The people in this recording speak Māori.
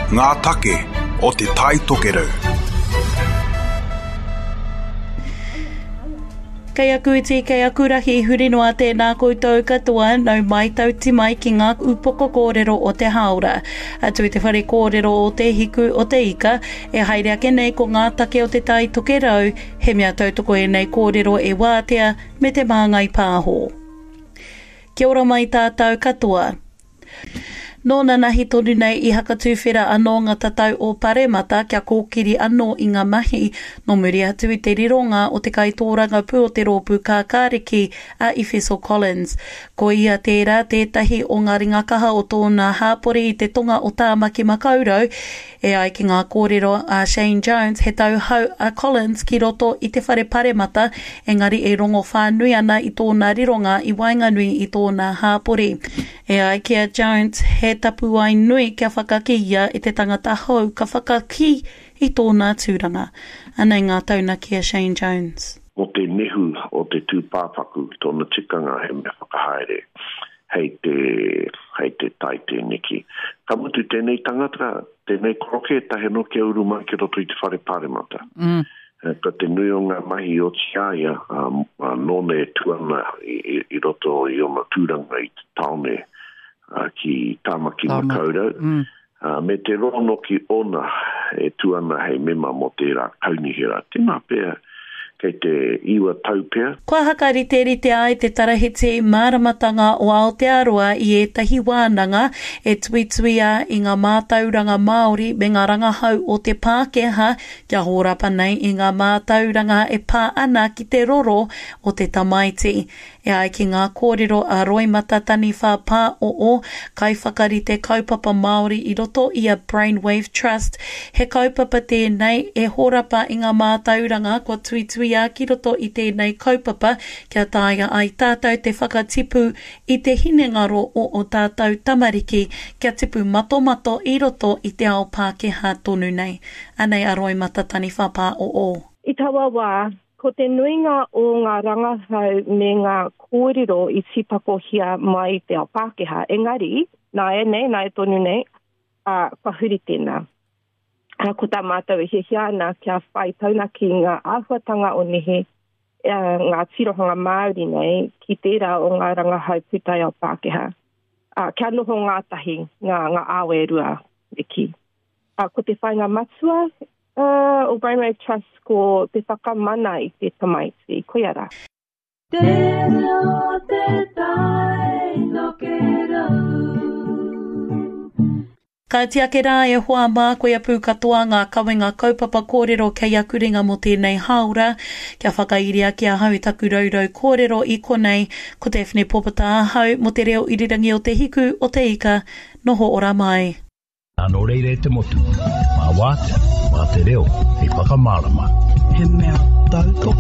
ngā take o te tai tokerau. Kei aku iti, kei aku rahi huri noa tēnā koutou katoa nau mai tauti mai ki ngā upoko kōrero o te haora. Atu i te whare kōrero o te hiku o te ika, e haere ake nei ko ngā take o te tai tokerau, he mea tautoko e nei kōrero e wātea me te māngai pāho. Kia ora mai tātou katoa. Nōna nahi tonu nei I hakatuwhera anō ngā tatau o Paremata kia kōkiri anō I ngā mahi no muri atu I te rironga o te kaitōranga pu o te rōpū kākāriki a Efeso Collins. Ko ia tērā tētahi o ngā ringa kaha o tōna hāpori I te tonga o Tāmaki Makaurau e ai ki ngā kōrero a Shane Jones he tau hau a Collins ki roto I te whare Paremata engari e rongo whānui ana I tōna rironga I wainganui I tōna hāpori. E ai ki a Jones he tapu ai nui kia whakakia I te tangata hou ka whakaki I tōna tūranga. Anei ngā tauna ki a Shane Jones. O te nehu o te tūpāpaku tōna tikanga he me whakahaere hei te tai te neki. Ka mutu tēnei tangata, tēnei kroke tahe no kia uruma ki roto I te whare Paremata. Ka te nui o ngā mahi o tiaia nōne tuana I roto I o matūranga I te taone ki Tāmaki Makaurau. Me te rono ki ona e tuana hei mema mo tērā kaunihira. Tēnā pēr kei te iwa taupea. Kua hakariterite ai te tarahete māramatanga o Aotearoa I etahi wānanga e tuituia I ngā mātauranga Māori me ngā rangahau o te Pākehā kia hōrapa nei I ngā mātauranga e pā ana ki te roro o te tamaiti. E ai ki ngā kōrero a Roy Matatani whāpā o kai whakarite kaupapa Māori I roto I a Brainwave Trust. He kaupapa tēnei e hōrapa I ngā mātauranga kua tuituia ki roto I tēnei kaupapa kia tāia ai tātou te whakatipu I te hinengaro o tātou tamariki kia tipu matomato I roto I te ao Pākehā tonu nei. Anei a Roy Matatani whāpā o. I tawa wā, ko te nuinga o ngā rangahau me ngā kōrero I tipakohia mai te ao Pākehā. Engari, nā e tonu nei, kua huri tēnā. Ko tā mātou he hiana kia whai taunaki ngā āhuatanga o nehe ngā tirohanga Māori nei ki tērā o ngā rangahau putai ao Pākehā. Kia noho ngā tahi, ngā awe rua eki. Ko te whai ngā matua, o Brainwave Trust ko te whakamana I te tamaiti. Koia rā. Te reo te tai tokerau. Ka tiake rā e hoa mā koe apu katoa ngā kawenga kaupapa kōrero kei akuringa mo tēnei haura. Kia whakairia kia hau taku raurau kōrero I konei ko Daphne Popata hau mo te reo irirangi o te hiku o te ika. Noho ora mai. Ano reire te motu. Mā wātea, mā te reo, I whakamārama. He mea tau